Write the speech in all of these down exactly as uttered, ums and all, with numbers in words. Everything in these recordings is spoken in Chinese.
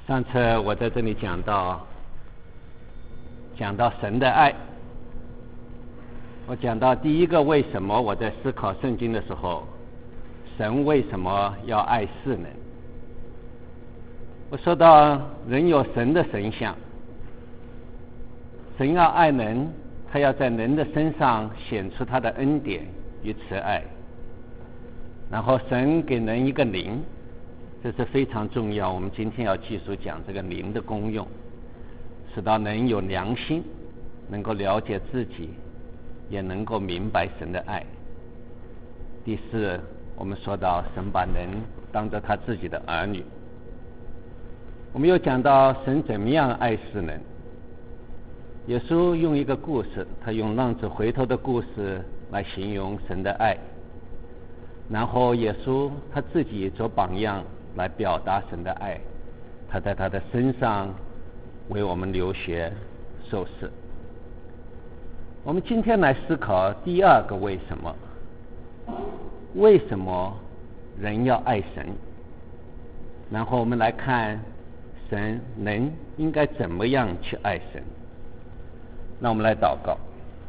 上次我在这里讲到讲到神的爱，我讲到第一个为什么，我在思考圣经的时候，神为什么要爱世人。我说到人有神的神像，神要爱人，他要在人的身上显出他的恩典与慈爱，然后神给人一个灵，这是非常重要，我们今天要继续讲这个灵的功用，使到人有良心，能够了解自己，也能够明白神的爱。第四，我们说到神把人当作他自己的儿女。我们又讲到神怎么样爱世人。耶稣用一个故事，他用浪子回头的故事来形容神的爱，然后耶稣他自己做榜样来表达神的爱，他在他的身上为我们流血受死。我们今天来思考第二个为什么，为什么人要爱神，然后我们来看神人应该怎么样去爱神。那我们来祷告。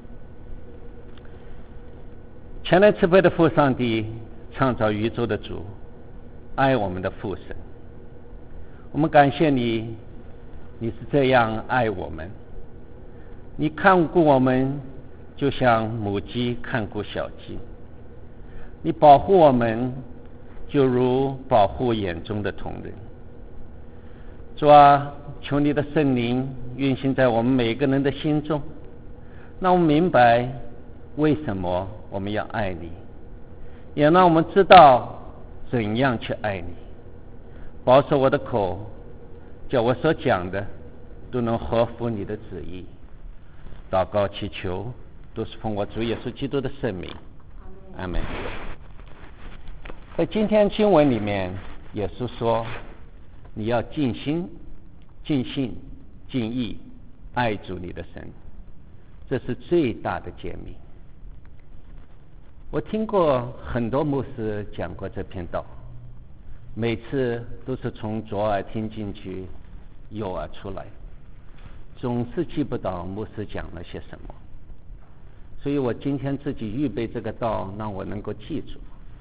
全能慈悲的父上帝，创造宇宙的主，爱我们的父神，我们感谢你，你是这样爱我们，你看顾我们就像母鸡看顾小鸡，你保护我们就如保护眼中的瞳人。主啊，求你的圣灵运行在我们每个人的心中，让我们明白为什么我们要爱你，也让我们知道怎样去爱你。保守我的口，叫我所讲的都能合乎你的旨意。祷告祈求都是奉我主耶稣基督的圣名，阿们。在今天经文里面，耶稣说你要尽心尽性尽意爱主你的神，这是最大的诫命。我听过很多牧师讲过这篇道，每次都是从左耳听进去，右耳出来，总是记不到牧师讲了些什么，所以我今天自己预备这个道，让我能够记住。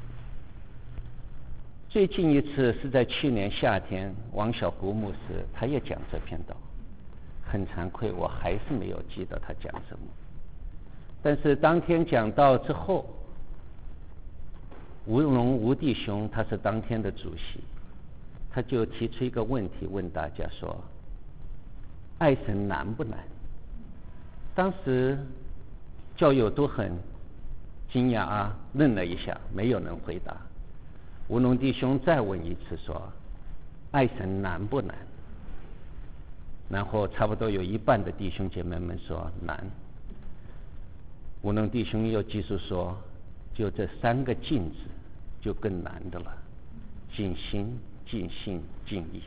最近一次是在去年夏天，王小谷牧师他也讲这篇道，很惭愧，我还是没有记得他讲什么。但是当天讲道之后，吴龙吴弟兄他是当天的主席，他就提出一个问题问大家说，爱神难不难？当时教友都很惊讶啊，愣了一下，没有人回答。吴龙弟兄再问一次说，爱神难不难？然后差不多有一半的弟兄姐妹们说难。吴龙弟兄又继续说，就这三个尽字就更难的了，尽心尽性尽意。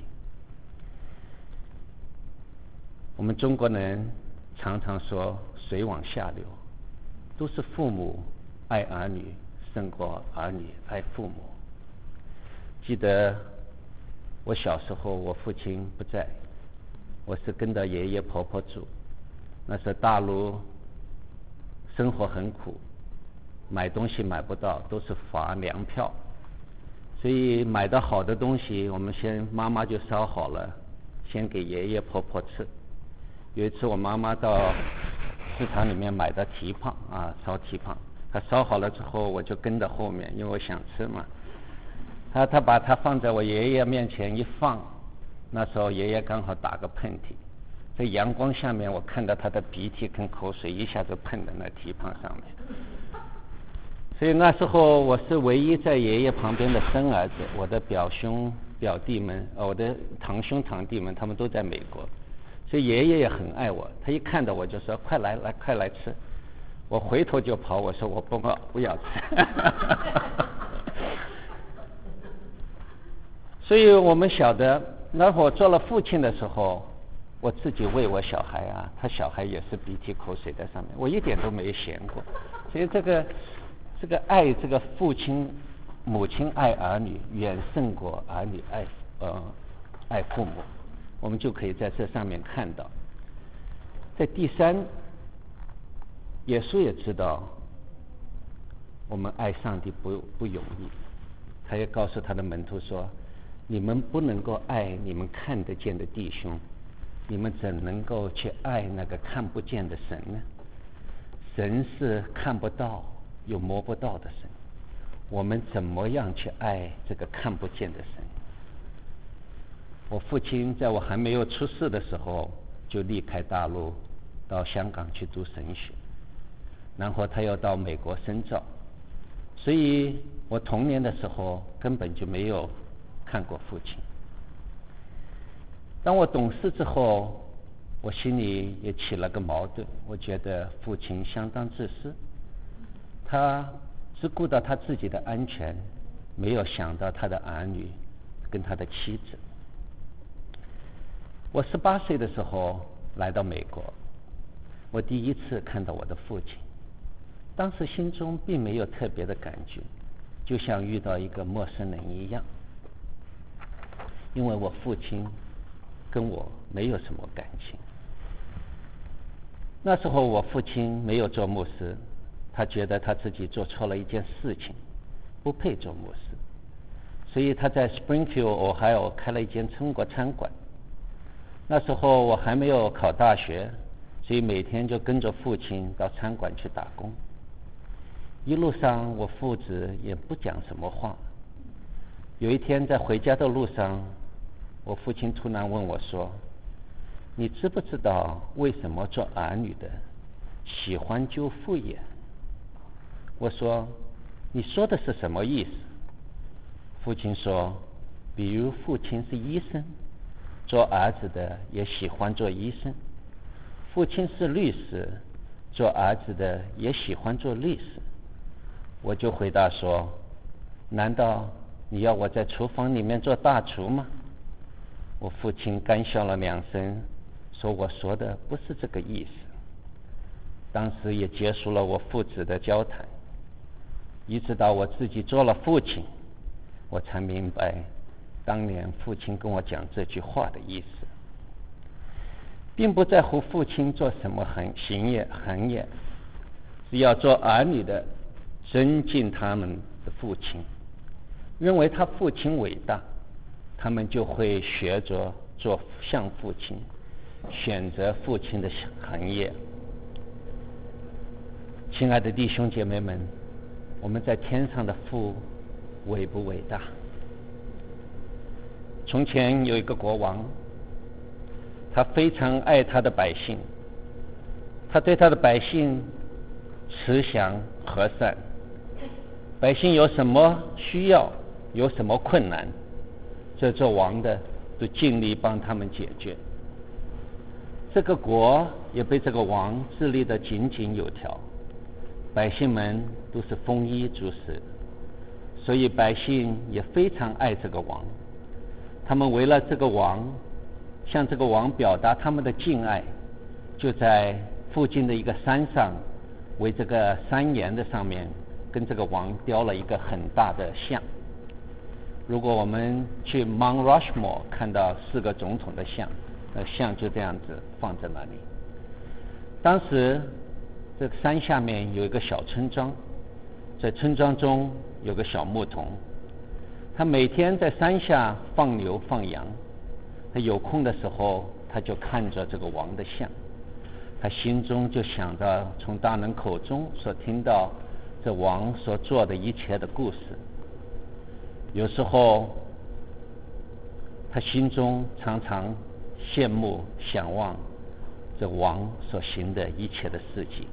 我们中国人常常说水往下流，都是父母爱儿女胜过儿女爱父母。记得我小时候，我父亲不在，我是跟着爷爷婆婆住。那时候大陆生活很苦，买东西买不到，都是发粮票，所以买到好的东西，我们先妈妈就烧好了，先给爷爷婆婆吃。有一次我妈妈到市场里面买的蹄膀啊，烧蹄膀，她烧好了之后，我就跟着后面，因为我想吃嘛。他他把它放在我爷爷面前一放，那时候爷爷刚好打个喷嚏，在阳光下面我看到他的鼻涕跟口水一下子喷在那蹄膀上面，所以那时候我是唯一在爷爷旁边的生儿子，我的表兄表弟们、呃、我的堂兄堂弟们他们都在美国，所以爷爷也很爱我，他一看到我就说快来来快来吃，我回头就跑，我说我不不要吃所以我们晓得，那会儿做了父亲的时候，我自己喂我小孩啊，他小孩也是鼻涕口水在上面，我一点都没嫌过。所以这个这个爱，这个父亲母亲爱儿女，远胜过儿女爱呃爱父母。 我们就可以在这上面看到。在第三，耶稣也知道我们爱上帝不不容易，他也告诉他的门徒说，你们不能够爱你们看得见的弟兄，你们怎能够去爱那个看不见的神呢？神是看不到又摸不到的神，我们怎么样去爱这个看不见的神？我父亲在我还没有出世的时候就离开大陆到香港去读神学，然后他又到美国深造，所以我童年的时候根本就没有看过父亲。当我懂事之后，我心里也起了个矛盾，我觉得父亲相当自私，他只顾到他自己的安全，没有想到他的儿女跟他的妻子。我十八岁的时候来到美国，我第一次看到我的父亲，当时心中并没有特别的感觉，就像遇到一个陌生人一样，因为我父亲跟我没有什么感情。那时候我父亲没有做牧师，他觉得他自己做错了一件事情，不配做牧师，所以他在 Springfield、Ohio 开了一间中国餐馆。那时候我还没有考大学，所以每天就跟着父亲到餐馆去打工。一路上我父子也不讲什么话。有一天在回家的路上，我父亲突然问我说，你知不知道为什么做儿女的喜欢揪父眼？我说，你说的是什么意思？父亲说，比如父亲是医生，做儿子的也喜欢做医生；父亲是律师，做儿子的也喜欢做律师。我就回答说，难道你要我在厨房里面做大厨吗？我父亲干笑了两声，说我说的不是这个意思。当时也结束了我父子的交谈，一直到我自己做了父亲，我才明白当年父亲跟我讲这句话的意思，并不在乎父亲做什么行行业行业，只要做儿女的尊敬他们的父亲，认为他父亲伟大，他们就会学着做像父亲，选择父亲的行业。亲爱的弟兄姐妹们，我们在天上的父伟不伟大？从前有一个国王，他非常爱他的百姓，他对他的百姓慈祥和善，百姓有什么需要，有什么困难，这做王的都尽力帮他们解决。这个国也被这个王治理得井井有条，百姓们都是丰衣足食，所以百姓也非常爱这个王。他们为了这个王，向这个王表达他们的敬爱，就在附近的一个山上，为这个山岩的上面跟这个王雕了一个很大的像。如果我们去 Mount Rushmore 看到四个总统的像，那像就这样子放在那里。当时这个山下面有一个小村庄，在村庄中有个小牧童，他每天在山下放牛放羊，他有空的时候他就看着这个王的像，他心中就想到从大人口中所听到这王所做的一切的故事。有时候他心中常常羡慕想望这王所行的一切的事情。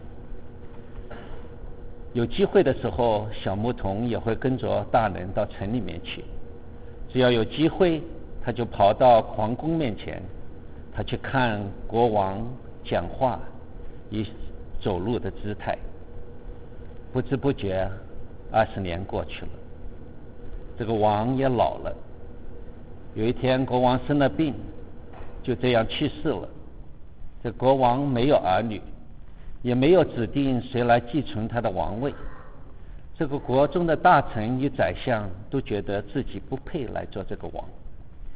有机会的时候，小牧童也会跟着大人到城里面去，只要有机会他就跑到皇宫面前，他去看国王讲话以走路的姿态。不知不觉二十年过去了，这个王也老了。有一天国王生了病，就这样去世了。这国王没有儿女，也没有指定谁来继承他的王位。这个国中的大臣与宰相都觉得自己不配来做这个王。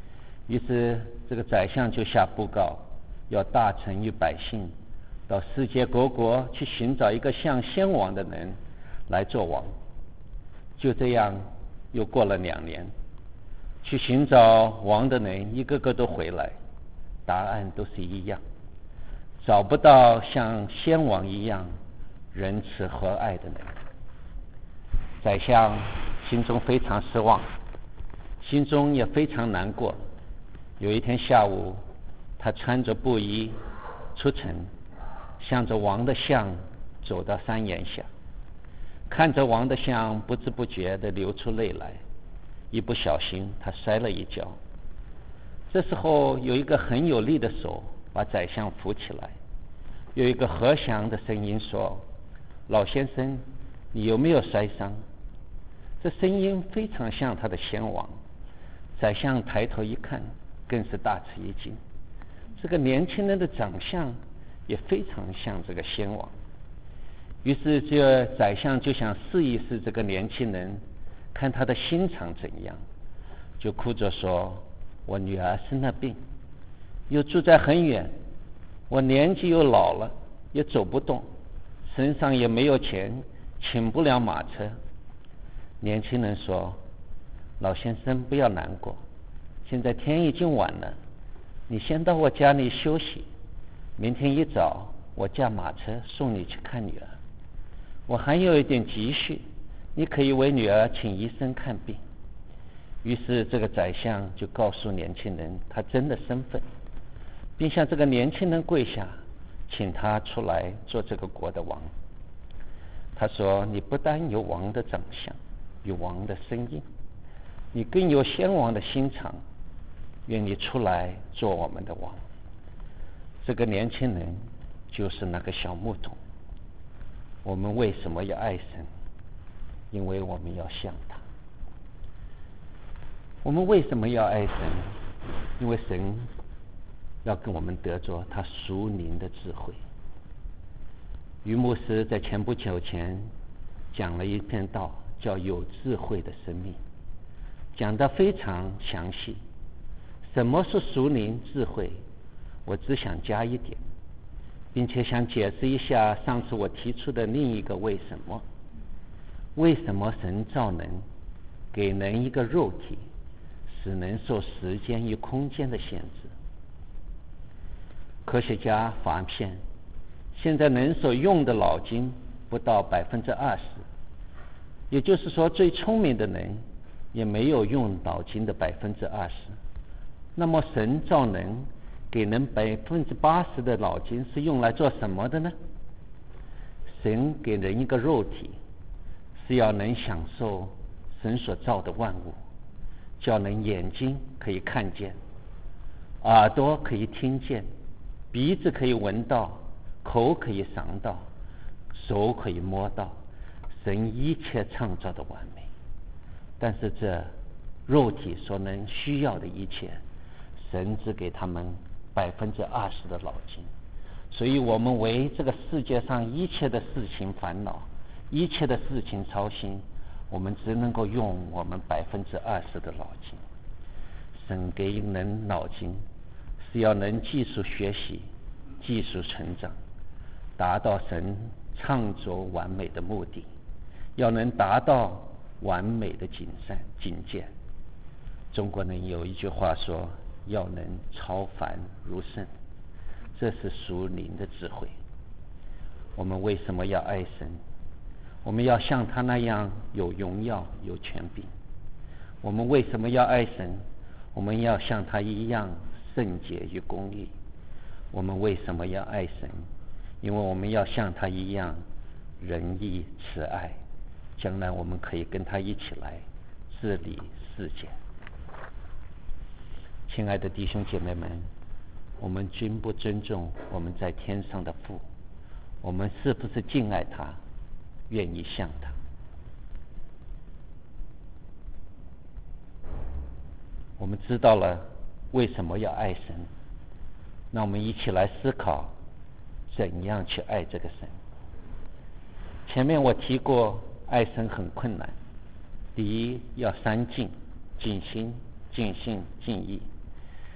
于是这个宰相就下布告，要大臣与百姓到世界各国去寻找一个像先王的人来做王。就这样又过了两年，去寻找王的人一个个都回来，答案都是一样，找不到像先王一样仁慈和蔼的人。宰相心中非常失望，心中也非常难过。有一天下午，他穿着布衣出城，向着王的像走到山岩下，看着王的像，不知不觉地流出泪来，一不小心他摔了一跤。这时候有一个很有力的手把宰相扶起来，有一个和祥的声音说：老先生，你有没有摔伤？这声音非常像他的先王。宰相抬头一看，更是大吃一惊，这个年轻人的长相也非常像这个先王。于是这宰相就想试一试这个年轻人，看他的心肠怎样，就哭着说：我女儿生了病，又住在很远，我年纪又老了，也走不动，身上也没有钱，请不了马车。年轻人说：老先生不要难过，现在天已经晚了，你先到我家里休息，明天一早我驾马车送你去看女儿。我还有一点急需，你可以为女儿请医生看病。于是这个宰相就告诉年轻人他真的身份，并向这个年轻人跪下，请他出来做这个国的王。他说：你不单有王的长相，有王的声音，你更有先王的心肠，愿你出来做我们的王。这个年轻人就是那个小牧童。我们为什么要爱神？因为我们要像他。我们为什么要爱神？因为神要跟我们得着他属灵的智慧。于牧师在前不久前讲了一篇道，叫有智慧的生命，讲得非常详细。什么是属灵智慧？我只想加一点，并且想解释一下上次我提出的另一个为什么。为什么神造人，给人一个肉体，使人受时间与空间的限制？科学家发现，现在人所用的脑筋不到百分之二十，也就是说，最聪明的人也没有用脑筋的百分之二十。那么，神造人，给人百分之八十的脑筋是用来做什么的呢？神给人一个肉体，是要能享受神所造的万物，叫人眼睛可以看见，耳朵可以听见，鼻子可以闻到，口可以尝到，手可以摸到，神一切创造的完美。但是这肉体所能需要的一切，神只给他们百分之二十的脑筋。所以我们为这个世界上一切的事情烦恼，一切的事情操心，我们只能够用我们百分之二十的脑筋。神给人脑筋，是要能技术学习，技术成长，达到神创造完美的目的，要能达到完美的境善境界。中国人有一句话说：要能超凡如圣，这是属灵的智慧。我们为什么要爱神？我们要像他那样有荣耀有权柄。我们为什么要爱神？我们要像他一样圣洁与公义。我们为什么要爱神？因为我们要像他一样仁义慈爱，将来我们可以跟他一起来治理世界。亲爱的弟兄姐妹们，我们尊不尊重我们在天上的父？我们是不是敬爱他，愿意像他？我们知道了为什么要爱神，那我们一起来思考怎样去爱这个神。前面我提过，爱神很困难。第一，要三敬：尽心、尽性、尽意。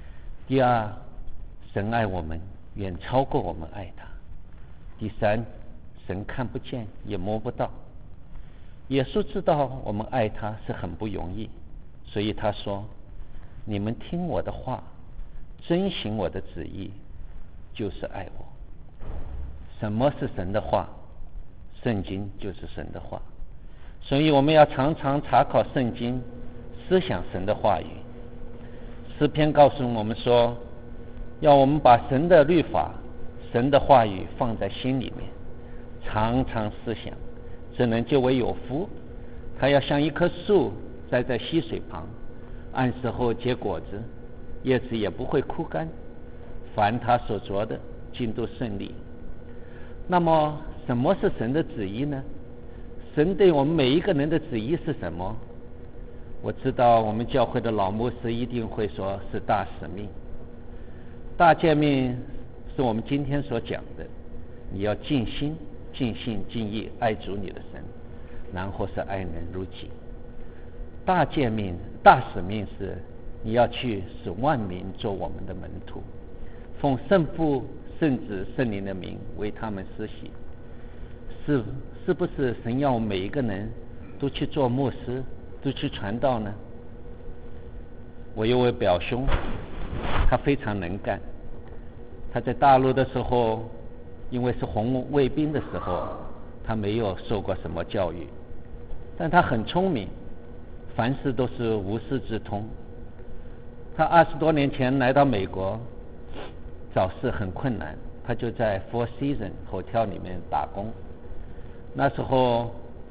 第二，神爱我们远超过我们爱他。第三，神看不见也摸不到。耶稣知道我们爱他是很不容易，所以他说，你们听我的话，遵行我的旨意，就是爱我。什么是神的话？圣经就是神的话，所以我们要常常查考圣经，思想神的话语。诗篇告诉我们说，要我们把神的律法、神的话语放在心里面，常常思想，这人就为有福。他要像一棵树栽在溪水旁，按时候结果子，叶子也不会枯干，凡他所做的尽都顺利。那么什么是神的旨意呢？神对我们每一个人的旨意是什么？我知道我们教会的老牧师一定会说是大使命。大诫命是我们今天所讲的，你要尽心尽性尽意爱主你的神，然后是爱人如己。大诫命大使命是你要去使万民做我们的门徒，奉圣父圣子圣灵的名为他们施洗。是是不是神要我们每一个人都去做牧师，都去传道呢？我有位表兄，他非常能干。他在大陆的时候，因为是红卫兵的时候，他没有受过什么教育，但他很聪明，凡事都是无师自通。他二十多年前来到美国，找事很困难，他就在 Four Seasons Hotel 里面打工。那时候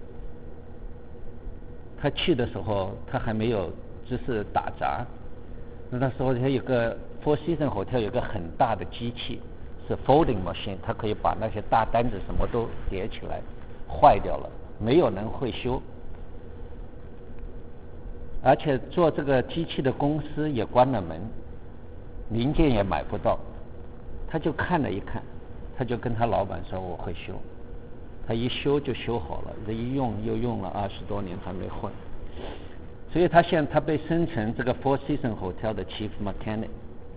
他去的时候，他还没有只是打杂。那时候他有个 Four Seasons Hotel 有个很大的机器，是 folding machine， 它可以把那些大单子什么都叠起来，坏掉了，没有人会修。而且做这个机器的公司也关了门，零件也买不到。他就看了一看，他就跟他老板说我会修。他一修就修好了，这一用又用了二十多年，他没换。所以他现在他被升成这个 Four Seasons Hotel 的 Chief Mechanic。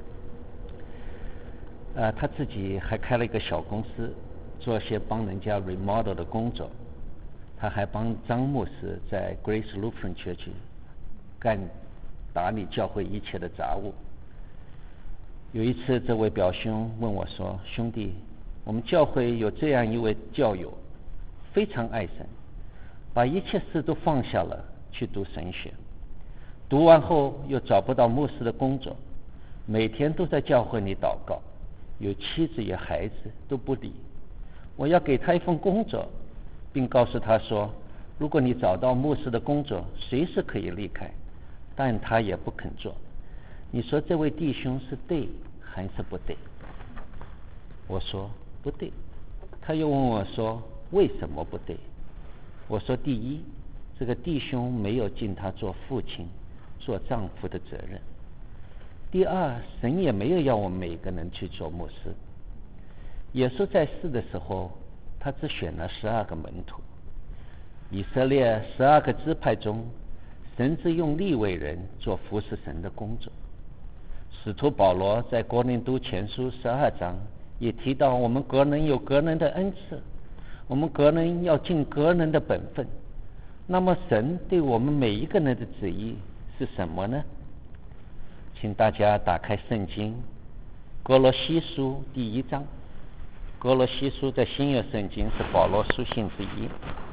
呃，他自己还开了一个小公司，做些帮人家 remodel 的工作。他还帮张牧师在 Grace Lutheran Church 干打理教会一切的杂物。有一次，这位表兄问我说：“兄弟，我们教会有这样一位教友，非常爱神，把一切事都放下了去读神学，读完后又找不到牧师的工作，每天都在教会里祷告，有妻子有孩子都不理。我要给他一份工作，并告诉他说，如果你找到牧师的工作，随时可以离开，但他也不肯做。你说这位弟兄是对还是不对？”我说不对。他又问我说为什么不对？我说第一，这个弟兄没有尽他做父亲做丈夫的责任。第二，神也没有要我们每个人去做牧师。耶稣在世的时候，他只选了十二个门徒。以色列十二个支派中，神只用利未人做服侍神的工作。使徒保罗在哥林都前书十二章也提到，我们个人有个人的恩赐，我们个人要尽个人的本分。那么神对我们每一个人的旨意是什么呢？请大家打开圣经哥罗西书第一章。哥罗西书在新约圣经是保罗书信之一，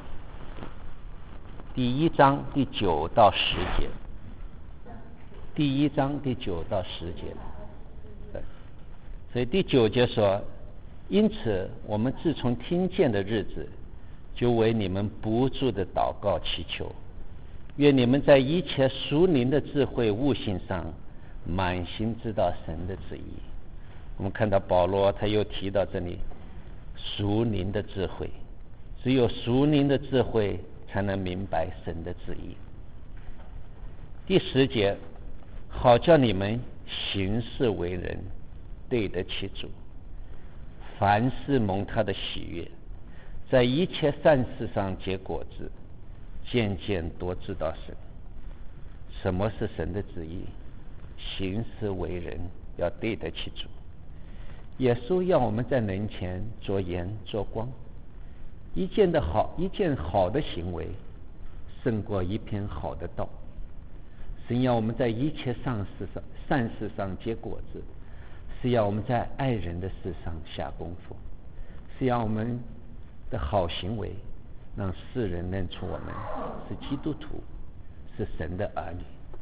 第一章第九到十节。第一章第九到十节，对，所以第九节说，因此我们自从听见的日子，就为你们不住的祷告祈求，愿你们在一切属灵的智慧悟性上，满心知道神的旨意。我们看到保罗他又提到这里，属灵的智慧，只有属灵的智慧才能明白神的旨意。第十节，好叫你们行事为人对得起主，凡事蒙他的喜悦，在一切善事上结果子，渐渐多知道神。什么是神的旨意？行事为人要对得起主。耶稣要我们在人前做盐做光，一件的好一件好的行为胜过一篇好的道。神要我们在一切善事上善事上结果子，是要我们在爱人的事上下功夫，是要我们的好行为让世人认出我们是基督徒，是神的儿女。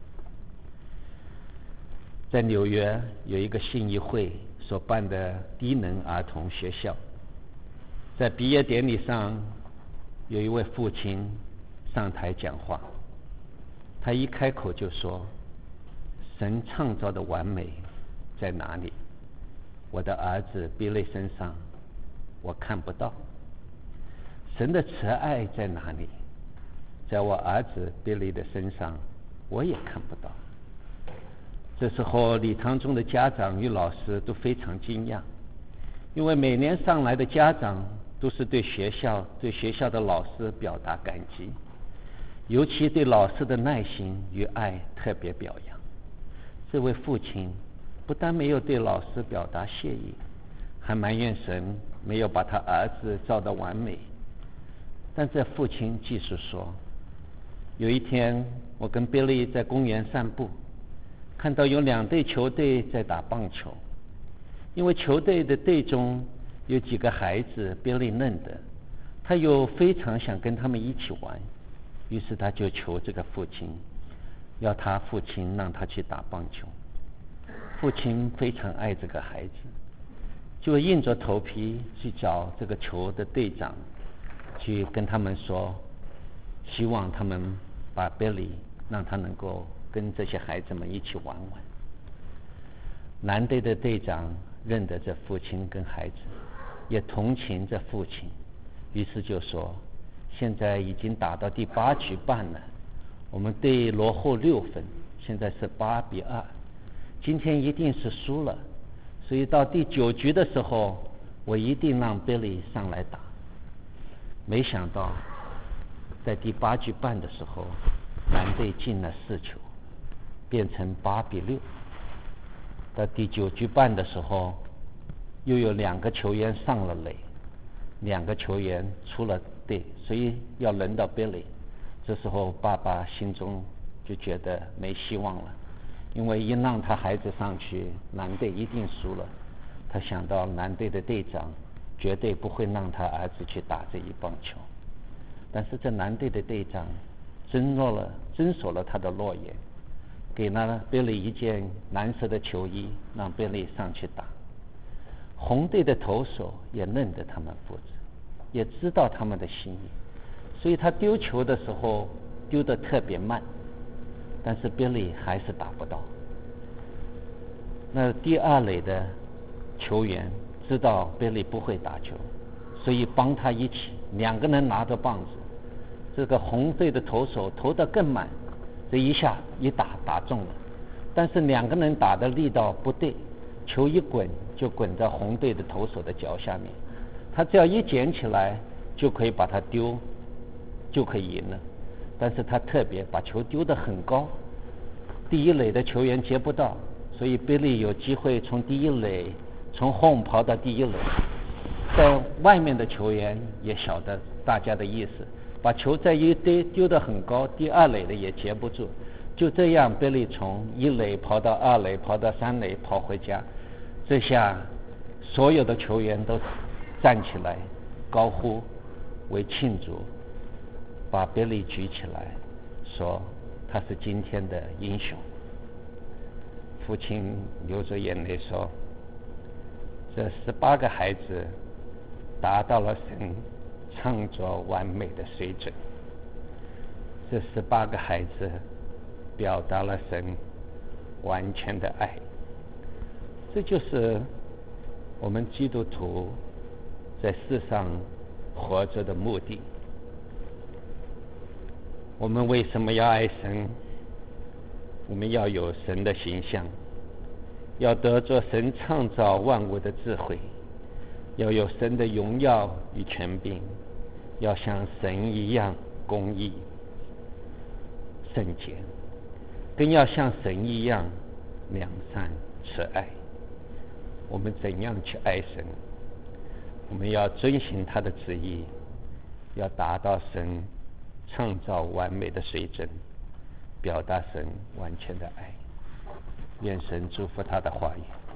在纽约有一个信义会所办的低能儿童学校，在毕业典礼上，有一位父亲上台讲话，他一开口就说：神创造的完美在哪里？我的儿子比利身上我看不到。神的慈爱在哪里？在我儿子比利的身上我也看不到。这时候礼堂中的家长与老师都非常惊讶，因为每年上来的家长都是对学校对学校的老师表达感激，尤其对老师的耐心与爱特别表扬。这位父亲不但没有对老师表达谢意，还埋怨神没有把他儿子造得完美。但这父亲继续说：有一天我跟 Billy 在公园散步，看到有两队球队在打棒球，因为球队的队中有几个孩子 Billy 认得，他又非常想跟他们一起玩，于是他就求这个父亲，要他父亲让他去打棒球。父亲非常爱这个孩子，就硬着头皮去找这个球的队长，去跟他们说，希望他们把 Billy 让他能够跟这些孩子们一起玩玩。蓝队的队长认得这父亲跟孩子，也同情这父亲，于是就说：现在已经打到第八局半了，我们队落后六分，现在是八比二，今天一定是输了，所以到第九局的时候，我一定让 Billy 上来打。没想到在第八局半的时候，蓝队进了四球，变成八比六。到第九局半的时候，又有两个球员上了垒，两个球员出了队，所以要轮到 Billy。这时候爸爸心中就觉得没希望了，因为一让他孩子上去，蓝队一定输了。他想到蓝队的队长绝对不会让他儿子去打这一棒球，但是这蓝队的队长遵守了遵守了他的诺言，给了 Billy 一件蓝色的球衣，让 Billy 上去打。红队的投手也认得他们父子，也知道他们的心意，所以他丢球的时候丢得特别慢，但是 Billy 还是打不到。那第二垒的球员知道 Billy 不会打球，所以帮他一起，两个人拿着棒子，这个红队的投手投得更慢，这一下一打打中了，但是两个人打的力道不对，球一滚就滚在红队的投手的脚下面，他只要一捡起来就可以把它丢，就可以赢了。但是他特别把球丢得很高，第一垒的球员接不到，所以 Billy 有机会从第一垒从 home 跑到第一垒。在外面的球员也晓得大家的意思，把球再一堆丢得很高，第二垒的也接不住，就这样 Billy 从一垒跑到二垒，跑到三垒，跑回家。这下所有的球员都站起来高呼为庆祝，把 Billy 举起来说他是今天的英雄。父亲流着眼泪说，这十八个孩子达到了神创造完美的水准，这十八个孩子表达了神完全的爱。这就是我们基督徒在世上活着的目的。我们为什么要爱神？我们要有神的形象，要得着神创造万物的智慧，要有神的荣耀与权柄，要像神一样公义圣洁，更要像神一样良善慈爱。 我们怎样去爱神。我们要遵行他的旨意，要达到神创造完美的水准，表达神完全的爱。愿神祝福他的话语。